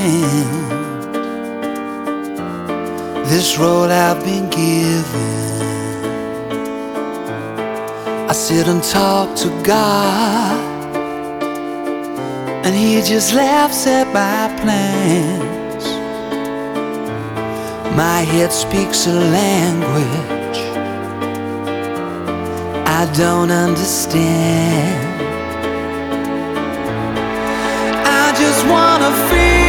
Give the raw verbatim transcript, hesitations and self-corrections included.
this road I've been given. I sit and talk to God, and He just laughs at my plans. My head speaks a language I don't understand. I just wanna feel